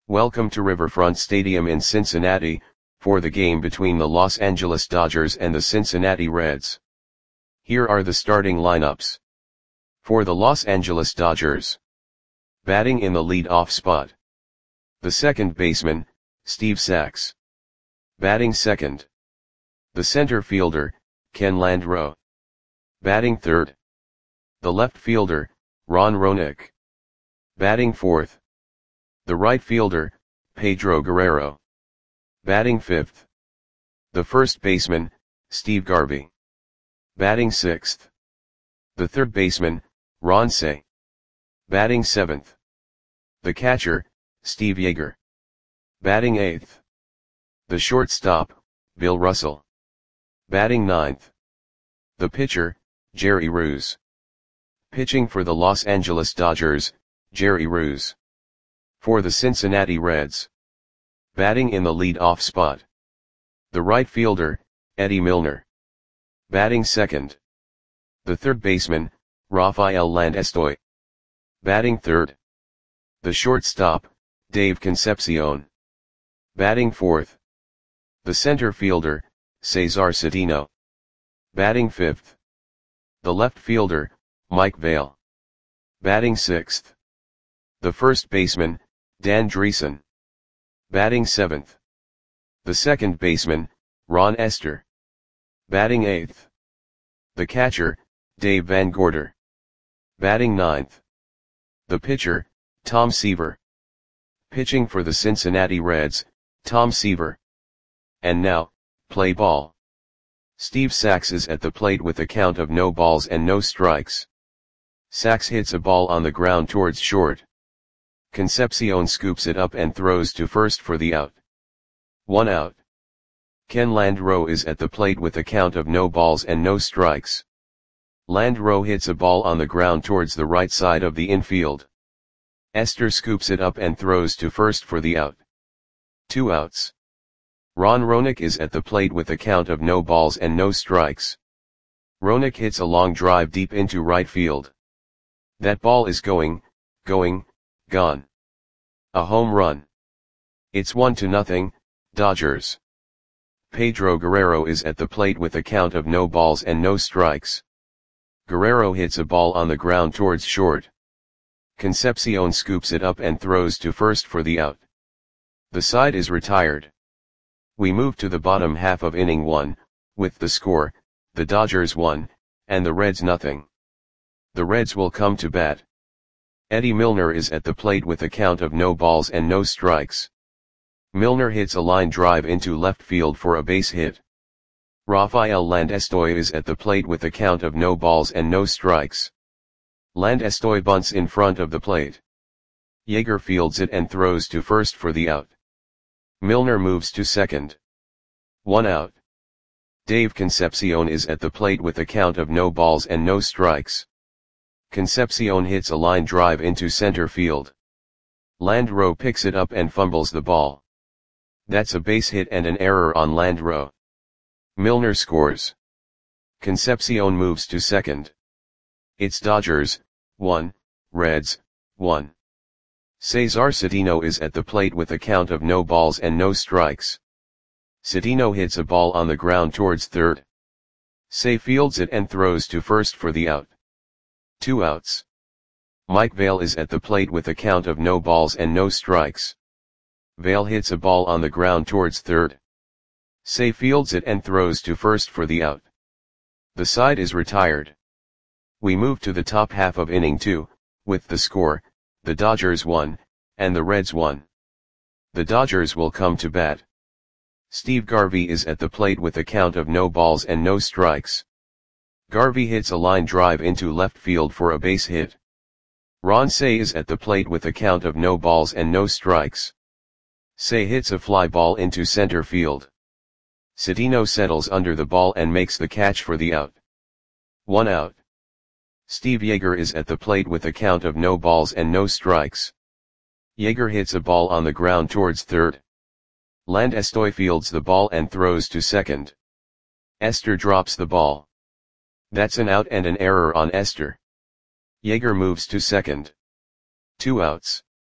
Welcome to Riverfront Stadium in Cincinnati, for the game between the Los Angeles Dodgers and the Cincinnati Reds. Here are the starting lineups. For the Los Angeles Dodgers. Batting in the lead-off spot. The second baseman, Steve Sax. Batting second. The center fielder, Ken Landreaux. Batting third. The left fielder, Ron Roenicke. Batting fourth. The right fielder, Pedro Guerrero. Batting fifth. The first baseman, Steve Garvey. Batting sixth. The third baseman, Ron Cey. Batting seventh. The catcher, Steve Yeager. Batting eighth. The shortstop, Bill Russell. Batting ninth. The pitcher, Jerry Reuss. Pitching for the Los Angeles Dodgers, Jerry Reuss. For the Cincinnati Reds. Batting in the lead-off spot. The right fielder, Eddie Milner. Batting second. The third baseman, Rafael Landestoy. Batting third. The shortstop, Dave Concepcion. Batting fourth. The center fielder, Cesar Cedeno. Batting fifth. The left fielder, Mike Vail. Batting sixth. The first baseman, Dan Driessen. Batting seventh. The second baseman, Ron Estes. Batting eighth. The catcher, Dave Van Gorder. Batting ninth. The pitcher, Tom Seaver. Pitching for the Cincinnati Reds, Tom Seaver. And now, play ball. Steve Sax is at the plate with a count of no balls and no strikes. Sax hits a ball on the ground towards short. Concepcion scoops it up and throws to first for the out. 1 out. Ken Landreaux is at the plate with a count of no balls and no strikes. Landreaux hits a ball on the ground towards the right side of the infield. Estes scoops it up and throws to first for the out. 2 outs. Ron Roenicke is at the plate with a count of no balls and no strikes. Roenicke hits a long drive deep into right field. That ball is going, gone. A home run. It's 1-0, Dodgers. Pedro Guerrero is at the plate with a count of no balls and no strikes. Guerrero hits a ball on the ground towards short. Concepcion scoops it up and throws to first for the out. The side is retired. We move to the bottom half of inning 1, with the score, the Dodgers 1, and the Reds 0. The Reds will come to bat. Eddie Milner is at the plate with a count of no balls and no strikes. Milner hits a line drive into left field for a base hit. Rafael Landestoy is at the plate with a count of no balls and no strikes. Landestoy bunts in front of the plate. Yeager fields it and throws to first for the out. Milner moves to second. 1 out. Dave Concepcion is at the plate with a count of no balls and no strikes. Concepcion hits a line drive into center field. Landreaux picks it up and fumbles the ball. That's a base hit and an error on Landreaux. Milner scores. Concepcion moves to second. It's Dodgers 1, Reds 1. Cesar Cedeno is at the plate with a count of no balls and no strikes. Cedeno hits a ball on the ground towards third. Cey fields it and throws to first for the out. 2 outs. Mike Vail is at the plate with a count of no balls and no strikes. Vail hits a ball on the ground towards third. Cey fields it and throws to first for the out. The side is retired. We move to the top half of inning 2, with the score, the Dodgers 1, and the Reds 1. The Dodgers will come to bat. Steve Garvey is at the plate with a count of no balls and no strikes. Garvey hits a line drive into left field for a base hit. Ron Cey is at the plate with a count of no balls and no strikes. Cey hits a fly ball into center field. Cedeno settles under the ball and makes the catch for the out. 1 out. Steve Yeager is at the plate with a count of no balls and no strikes. Yeager hits a ball on the ground towards third. Landestoy fields the ball and throws to second. Estes drops the ball. That's an out and an error on Estes. Yeager moves to second. 2 outs.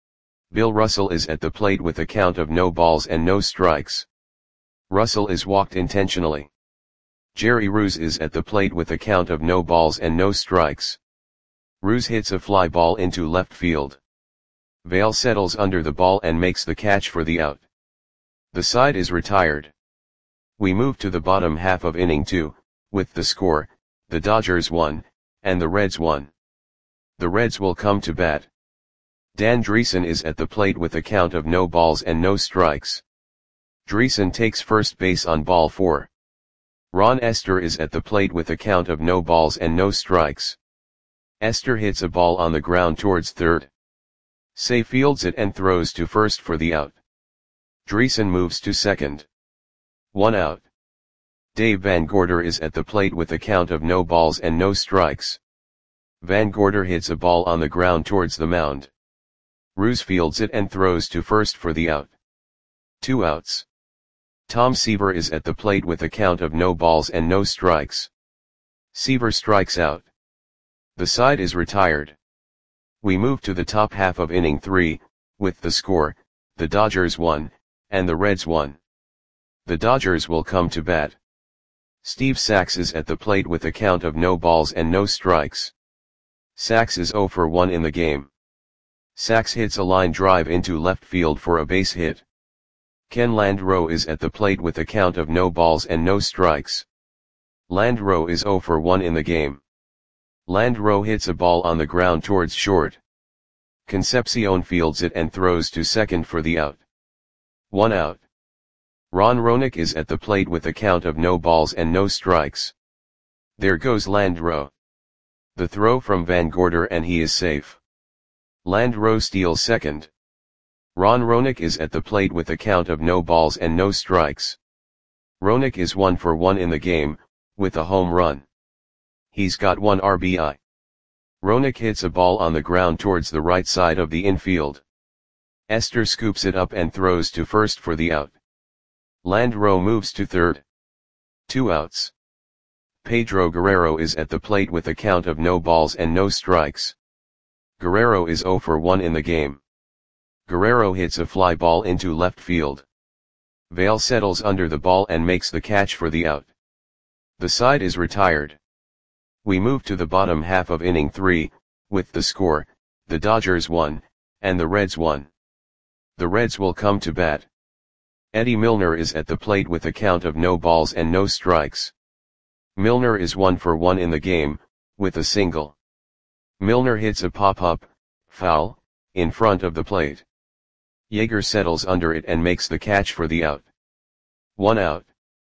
Bill Russell is at the plate with a count of no balls and no strikes. Russell is walked intentionally. Jerry Roos is at the plate with a count of no balls and no strikes. Roos hits a fly ball into left field. Vail settles under the ball and makes the catch for the out. The side is retired. We move to the bottom half of inning 2, with the score, the Dodgers won, and the Reds won. The Reds will come to bat. Dan Dreesen is at the plate with a count of no balls and no strikes. Dreesen takes first base on ball 4. Ron Estes is at the plate with a count of no balls and no strikes. Estes hits a ball on the ground towards third. Say fields it and throws to first for the out. Dreesen moves to second. 1 out. Dave Van Gorder is at the plate with a count of no balls and no strikes. Van Gorder hits a ball on the ground towards the mound. Roos fields it and throws to first for the out. 2 outs. Tom Seaver is at the plate with a count of no balls and no strikes. Seaver strikes out. The side is retired. We move to the top half of inning 3, with the score, the Dodgers won, and the Reds won. The Dodgers will come to bat. Steve Sax is at the plate with a count of no balls and no strikes. Sax is 0 for 1 in the game. Sax hits a line drive into left field for a base hit. Ken Landreau is at the plate with a count of no balls and no strikes. Landreau is 0 for 1 in the game. Landreau hits a ball on the ground towards short. Concepcion fields it and throws to second for the out. 1 out. Ron Roenick is at the plate with a count of no balls and no strikes. There goes Landreau. The throw from Van Gorder and he is safe. Landreau steals second. Ron Roenick is at the plate with a count of no balls and no strikes. Roenick is 1 for 1 in the game, with a home run. He's got 1 RBI. Roenick hits a ball on the ground towards the right side of the infield. Estes scoops it up and throws to first for the out. Landreau moves to third. 2 outs. Pedro Guerrero is at the plate with a count of no balls and no strikes. Guerrero is 0 for 1 in the game. Guerrero hits a fly ball into left field. Vail settles under the ball and makes the catch for the out. The side is retired. We move to the bottom half of inning 3, with the score, the Dodgers won, and the Reds won. The Reds will come to bat. Eddie Milner is at the plate with a count of no balls and no strikes. Milner is 1 for 1 in the game, with a single. Milner hits a pop-up, foul, in front of the plate. Yeager settles under it and makes the catch for the out. 1 out.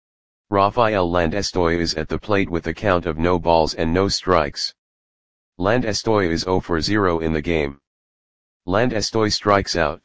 Rafael Landestoy is at the plate with a count of no balls and no strikes. Landestoy is 0 for 0 in the game. Landestoy strikes out.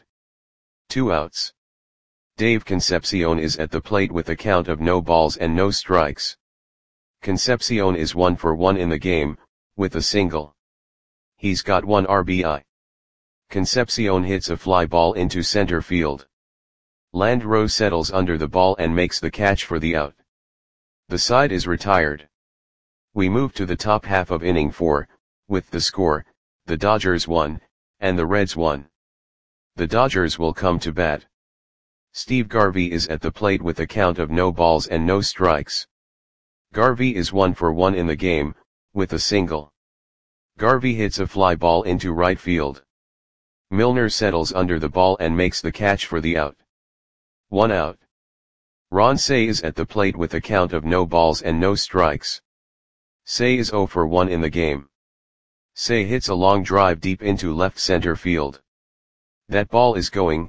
2 outs. Dave Concepcion is at the plate with a count of no balls and no strikes. Concepcion is 1 for 1 in the game, with a single. He's got 1 RBI. Concepcion hits a fly ball into center field. Landreau settles under the ball and makes the catch for the out. The side is retired. We move to the top half of inning 4, with the score, the Dodgers won, and the Reds won. The Dodgers will come to bat. Steve Garvey is at the plate with a count of no balls and no strikes. Garvey is 1 for 1 in the game, with a single. Garvey hits a fly ball into right field. Milner settles under the ball and makes the catch for the out. 1 out. Ron Cey is at the plate with a count of no balls and no strikes. Cey is 0 for 1 in the game. Cey hits a long drive deep into left center field. That ball is gone.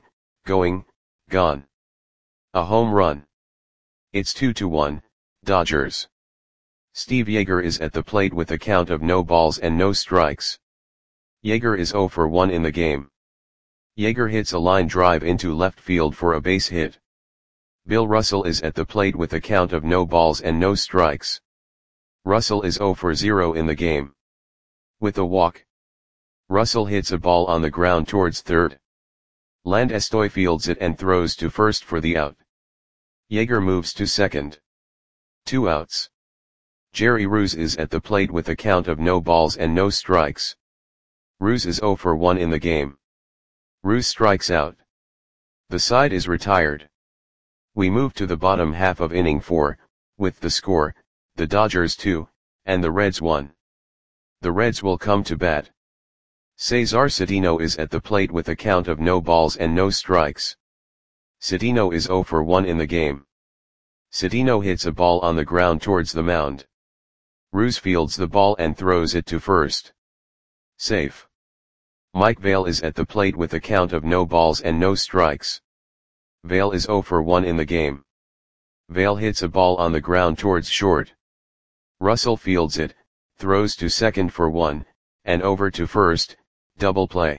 A home run. It's 2-1, Dodgers. Steve Yeager is at the plate with a count of no balls and no strikes. Yeager is 0 for 1 in the game. Yeager hits a line drive into left field for a base hit. Bill Russell is at the plate with a count of no balls and no strikes. Russell is 0 for 0 in the game. With a walk. Russell hits a ball on the ground towards third. Landestoy fields it and throws to first for the out. Yeager moves to second. 2 outs. Jerry Roos is at the plate with a count of no balls and no strikes. Roos is 0 for 1 in the game. Ruse strikes out. The side is retired. We move to the bottom half of inning 4, with the score, the Dodgers 2, and the Reds 1. The Reds will come to bat. Cesar Citino is at the plate with a count of no balls and no strikes. Citino is 0 for 1 in the game. Citino hits a ball on the ground towards the mound. Ruse fields the ball and throws it to first. Safe. Mike Vail is at the plate with a count of no balls and no strikes. Vail is 0 for 1 in the game. Vail hits a ball on the ground towards short. Russell fields it, throws to second for 1, and over to first, double play.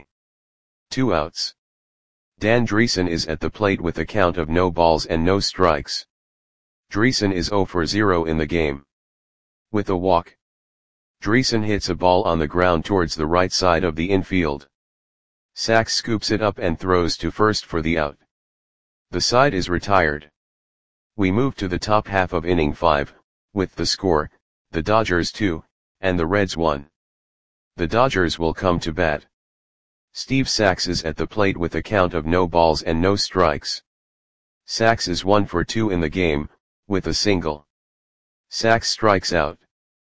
2 outs. Dan Dreesen is at the plate with a count of no balls and no strikes. Dreesen is 0 for 0 in the game. With a walk. Dreesen hits a ball on the ground towards the right side of the infield. Sachs scoops it up and throws to first for the out. The side is retired. We move to the top half of inning 5, with the score, the Dodgers 2, and the Reds 1. The Dodgers will come to bat. Steve Sachs is at the plate with a count of no balls and no strikes. Sachs is 1 for 2 in the game, with a single. Sachs strikes out.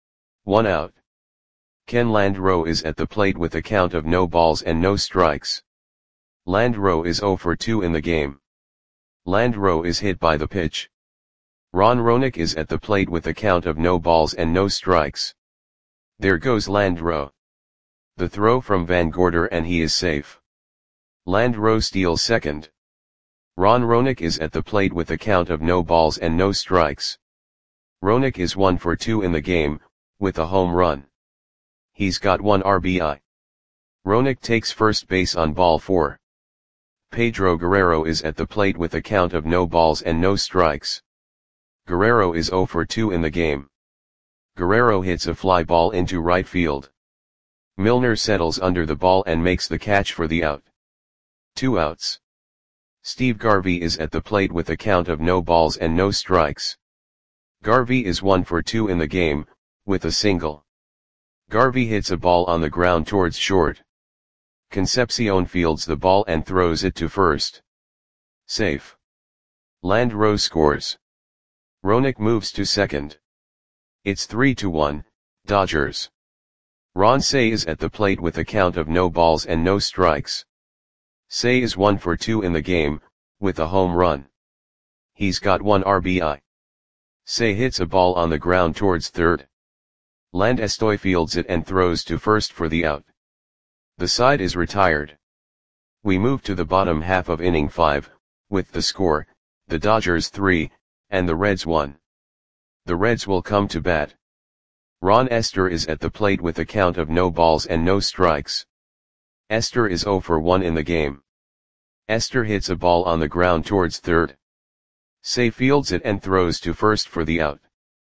1 out. Ken Landreau is at the plate with a count of no balls and no strikes. Landreau is 0 for 2 in the game. Landreau is hit by the pitch. Ron Roenick is at the plate with a count of no balls and no strikes. There goes Landreau. The throw from Van Gorder and he is safe. Landreau steals second. Ron Roenick is at the plate with a count of no balls and no strikes. Roenick is 1 for 2 in the game, with a home run. He's got 1 RBI. Roenick takes first base on ball 4. Pedro Guerrero is at the plate with a count of no balls and no strikes. Guerrero is 0 for 2 in the game. Guerrero hits a fly ball into right field. Milner settles under the ball and makes the catch for the out. 2 outs. Steve Garvey is at the plate with a count of no balls and no strikes. Garvey is 1 for 2 in the game, with a single. Garvey hits a ball on the ground towards short. Concepcion fields the ball and throws it to first. Safe. Landreau scores. Roenick moves to second. It's 3-1, Dodgers. Ron Cey is at the plate with a count of no balls and no strikes. Cey is 1 for 2 in the game, with a home run. He's got 1 RBI. Cey hits a ball on the ground towards third. Landestoy fields it and throws to first for the out. The side is retired. We move to the bottom half of inning 5, with the score, the Dodgers 3, and the Reds 1. The Reds will come to bat. Ron Estes is at the plate with a count of no balls and no strikes. Estes is 0 for 1 in the game. Estes hits a ball on the ground towards third. Cey fields it and throws to first for the out.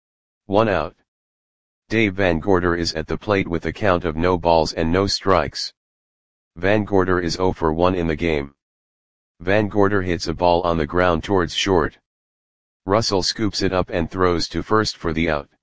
1 out. Dave Van Gorder is at the plate with a count of no balls and no strikes. Van Gorder is 0 for 1 in the game. Van Gorder hits a ball on the ground towards short. Russell scoops it up and throws to first for the out.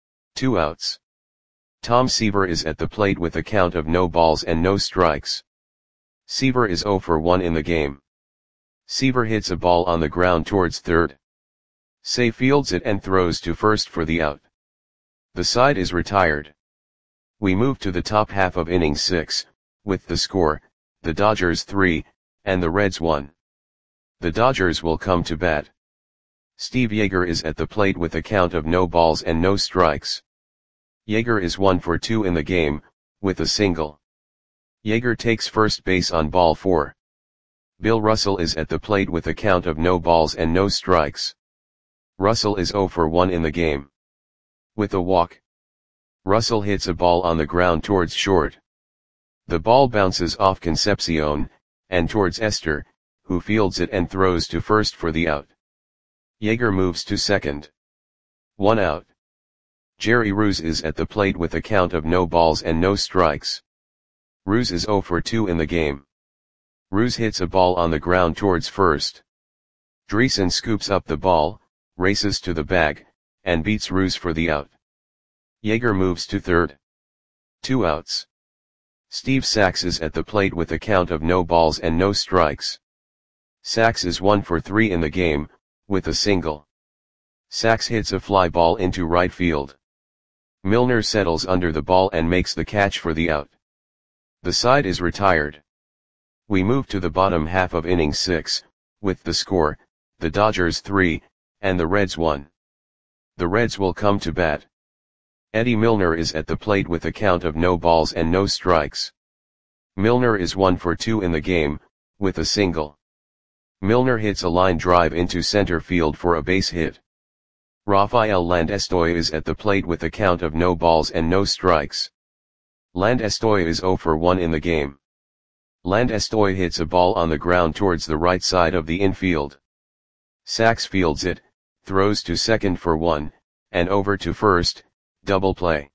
2 outs. Tom Seaver is at the plate with a count of no balls and no strikes. Seaver is 0 for 1 in the game. Seaver hits a ball on the ground towards third. Cey fields it and throws to first for the out. The side is retired. We move to the top half of inning 6, with the score, the Dodgers 3, and the Reds 1. The Dodgers will come to bat. Steve Yeager is at the plate with a count of no balls and no strikes. Yeager is 1 for 2 in the game, with a single. Yeager takes first base on ball 4. Bill Russell is at the plate with a count of no balls and no strikes. Russell is 0 for 1 in the game. With a walk. Russell hits a ball on the ground towards short. The ball bounces off Concepcion, and towards Estes, who fields it and throws to first for the out. Yeager moves to second. 1 out. Jerry Ruse is at the plate with a count of no balls and no strikes. Ruse is 0 for 2 in the game. Ruse hits a ball on the ground towards first. Dreesen scoops up the ball, races to the bag, and beats Ruse for the out. Yeager moves to third. 2 outs. Steve Sax is at the plate with a count of no balls and no strikes. Sax is 1 for 3 in the game, with a single. Sax hits a fly ball into right field. Milner settles under the ball and makes the catch for the out. The side is retired. We move to the bottom half of inning 6, with the score, the Dodgers 3, and the Reds 1. The Reds will come to bat. Eddie Milner is at the plate with a count of no balls and no strikes. Milner is 1 for 2 in the game, with a single. Milner hits a line drive into center field for a base hit. Rafael Landestoy is at the plate with a count of no balls and no strikes. Landestoy is 0 for 1 in the game. Landestoy hits a ball on the ground towards the right side of the infield. Sax fields it, throws to second for 1, and over to first, double play.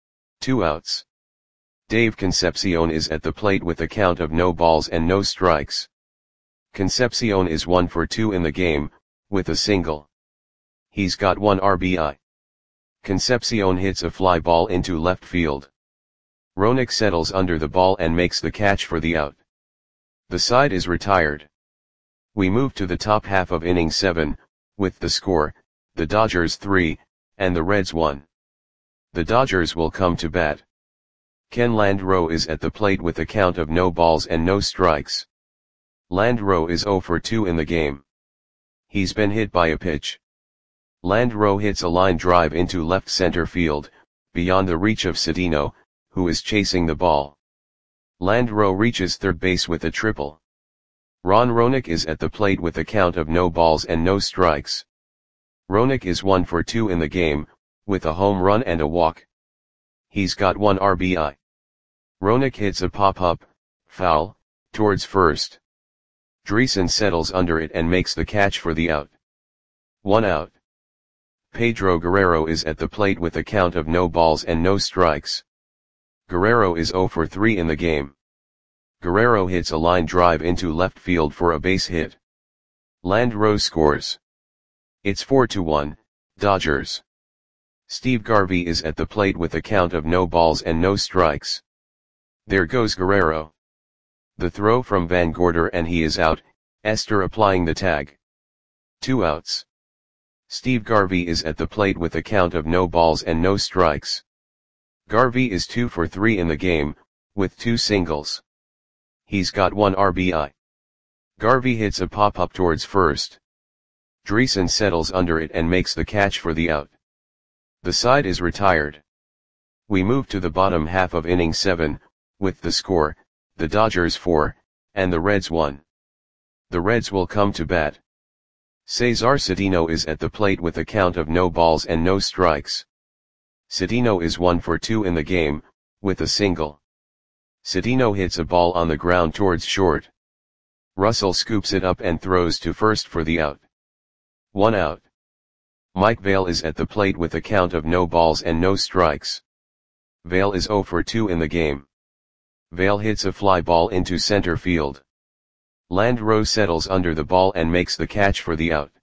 2 outs. Dave Concepcion is at the plate with a count of no balls and no strikes. Concepcion is 1 for 2 in the game, with a single. He's got 1 RBI. Concepcion hits a fly ball into left field. Roenick settles under the ball and makes the catch for the out. The side is retired. We move to the top half of inning 7, with the score, the Dodgers 3, and the Reds 1. The Dodgers will come to bat. Ken Landreau is at the plate with a count of no balls and no strikes. Landreau is 0 for 2 in the game. He's been hit by a pitch. Landreau hits a line drive into left center field, beyond the reach of Cedeno, who is chasing the ball. Landreau reaches third base with a triple. Ron Roenick is at the plate with a count of no balls and no strikes. Roenick is 1 for 2 in the game, with a home run and a walk. He's got 1 RBI. Roenick hits a pop-up, foul, towards first. Dreesen settles under it and makes the catch for the out. 1 out. Pedro Guerrero is at the plate with a count of no balls and no strikes. Guerrero is 0 for 3 in the game. Guerrero hits a line drive into left field for a base hit. Landreau scores. It's 4-1, Dodgers. Steve Garvey is at the plate with a count of no balls and no strikes. There goes Guerrero. The throw from Van Gorder and he is out, Esther applying the tag. 2 outs. Steve Garvey is at the plate with a count of no balls and no strikes. Garvey is 2 for 3 in the game, with 2 singles. He's got 1 RBI. Garvey hits a pop-up towards first. Dreesen settles under it and makes the catch for the out. The side is retired. We move to the bottom half of inning 7, with the score, the Dodgers 4, and the Reds 1. The Reds will come to bat. Cesar Cedeno is at the plate with a count of no balls and no strikes. Cedeno is 1 for 2 in the game, with a single. Cedeno hits a ball on the ground towards short. Russell scoops it up and throws to first for the out. 1 out. Mike Vail is at the plate with a count of no balls and no strikes. Vail is 0 for 2 in the game. Vail hits a fly ball into center field. Landreau settles under the ball and makes the catch for the out.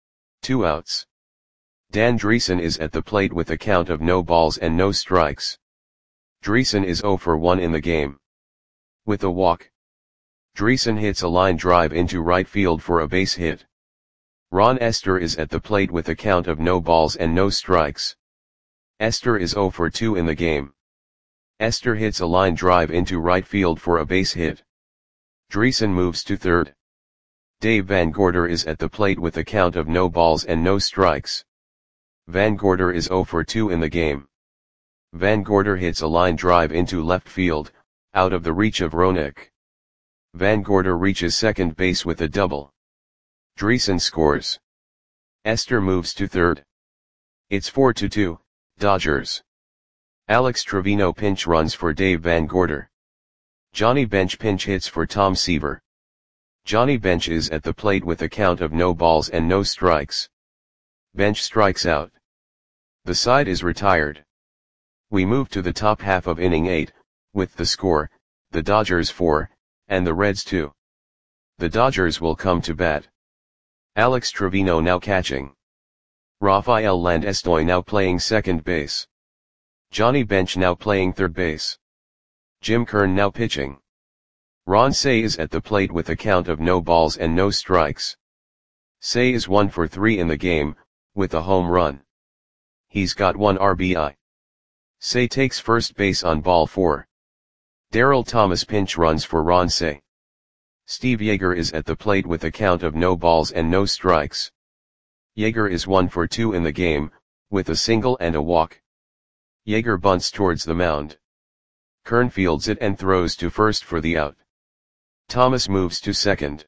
2 outs. Dan Dreesen is at the plate with a count of no balls and no strikes. Dreesen is 0 for 1 in the game. With a walk. Dreesen hits a line drive into right field for a base hit. Ron Esther is at the plate with a count of no balls and no strikes. Esther is 0 for 2 in the game. Esther hits a line drive into right field for a base hit. Dreesen moves to third. Dave Van Gorder is at the plate with a count of no balls and no strikes. Van Gorder is 0 for 2 in the game. Van Gorder hits a line drive into left field, out of the reach of Roenick. Van Gorder reaches second base with a double. Dreesen scores. Esther moves to third. It's 4-2, Dodgers. Alex Trevino pinch runs for Dave Van Gorder. Johnny Bench pinch hits for Tom Seaver. Johnny Bench is at the plate with a count of no balls and no strikes. Bench strikes out. The side is retired. We move to the top half of inning 8, with the score, the Dodgers 4, and the Reds 2. The Dodgers will come to bat. Alex Trevino now catching. Rafael Landestoy now playing second base. Johnny Bench now playing third base. Jim Kern now pitching. Ron Cey is at the plate with a count of no balls and no strikes. Cey is 1 for 3 in the game, with a home run. He's got 1 RBI. Cey takes first base on ball 4. Darryl Thomas pinch runs for Ron Cey. Steve Yeager is at the plate with a count of no balls and no strikes. Yeager is 1 for 2 in the game, with a single and a walk. Yeager bunts towards the mound. Kern fields it and throws to first for the out. Thomas moves to second.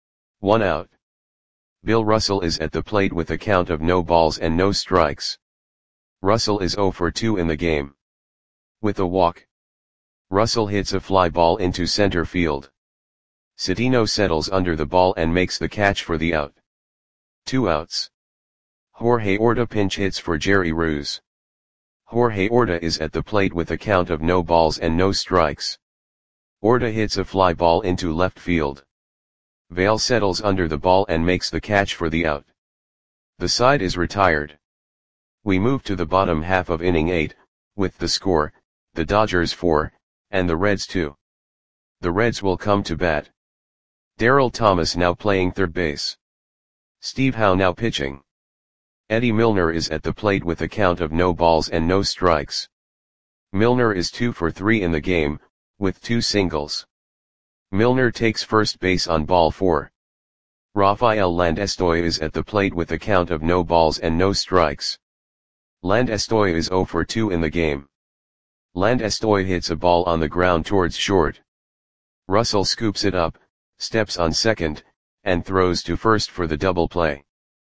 1 out. Bill Russell is at the plate with a count of no balls and no strikes. Russell is 0 for 2 in the game. With a walk. Russell hits a fly ball into center field. Cedeno settles under the ball and makes the catch for the out. 2 outs. Jorge Orta pinch hits for Jerry Ruse. Jorge Orta is at the plate with a count of no balls and no strikes. Orta hits a fly ball into left field. Vail settles under the ball and makes the catch for the out. The side is retired. We move to the bottom half of inning 8, with the score, the Dodgers 4, and the Reds 2. The Reds will come to bat. Darryl Thomas now playing third base. Steve Howe now pitching. Eddie Milner is at the plate with a count of no balls and no strikes. Milner is 2 for 3 in the game, with 2 singles. Milner takes first base on ball 4. Rafael Landestoy is at the plate with a count of no balls and no strikes. Landestoy is 0 for 2 in the game. Landestoy hits a ball on the ground towards short. Russell scoops it up, steps on second, and throws to first for the double play.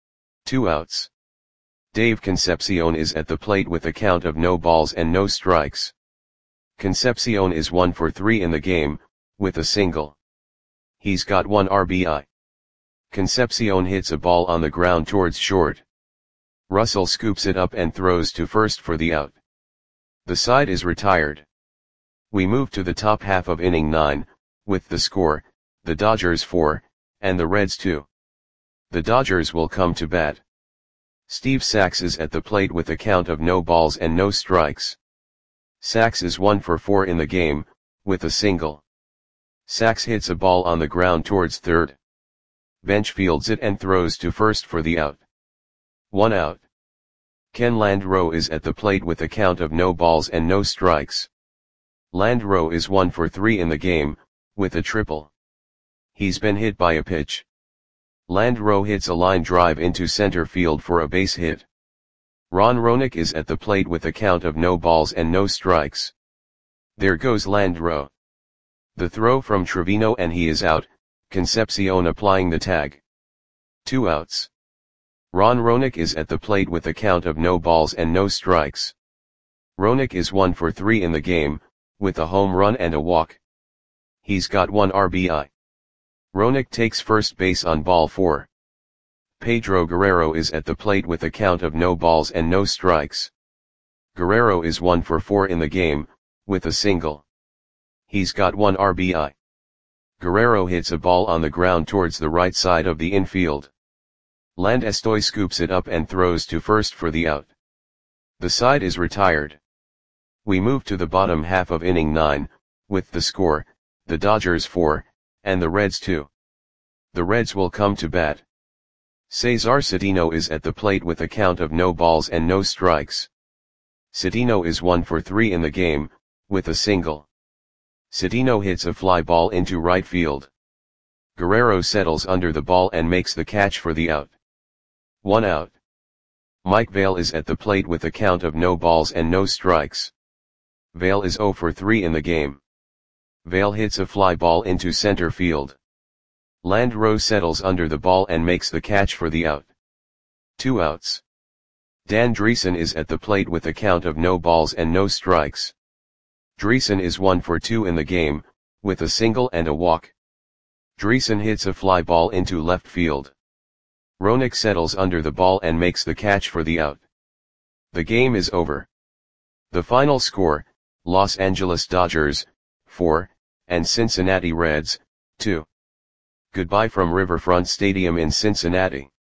2 outs. Dave Concepcion is at the plate with a count of no balls and no strikes. Concepcion is 1 for 3 in the game, with a single. He's got 1 RBI. Concepcion hits a ball on the ground towards short. Russell scoops it up and throws to first for the out. The side is retired. We move to the top half of inning 9, with the score, the Dodgers 4, and the Reds 2. The Dodgers will come to bat. Steve Sax is at the plate with a count of no balls and no strikes. Sax is 1 for 4 in the game, with a single. Sax hits a ball on the ground towards third. Bench fields it and throws to first for the out. 1 out. Ken Landreau is at the plate with a count of no balls and no strikes. Landreau is 1 for 3 in the game, with a triple. He's been hit by a pitch. Landreau hits a line drive into center field for a base hit. Ron Roenick is at the plate with a count of no balls and no strikes. There goes Landreau. The throw from Trevino and he is out, Concepcion applying the tag. 2 outs. Ron Roenick is at the plate with a count of no balls and no strikes. Roenick is 1 for 3 in the game, with a home run and a walk. He's got 1 RBI. Roenick takes first base on ball 4. Pedro Guerrero is at the plate with a count of no balls and no strikes. Guerrero is 1 for 4 in the game, with a single. He's got 1 RBI. Guerrero hits a ball on the ground towards the right side of the infield. Landestoy scoops it up and throws to first for the out. The side is retired. We move to the bottom half of inning 9, with the score, the Dodgers 4, and the Reds 2. The Reds will come to bat. Cesar Cedeno is at the plate with a count of no balls and no strikes. Cedeno is 1 for 3 in the game, with a single. Cedeno hits a fly ball into right field. Guerrero settles under the ball and makes the catch for the out. 1 out. Mike Vail is at the plate with a count of no balls and no strikes. Vail is 0 for 3 in the game. Vail hits a fly ball into center field. Landreau settles under the ball and makes the catch for the out. 2 outs. Dan Dreesen is at the plate with a count of no balls and no strikes. Dreesen is 1 for 2 in the game, with a single and a walk. Dreesen hits a fly ball into left field. Roenick settles under the ball and makes the catch for the out. The game is over. The final score, Los Angeles Dodgers, 4, and Cincinnati Reds, 2. Goodbye from Riverfront Stadium in Cincinnati.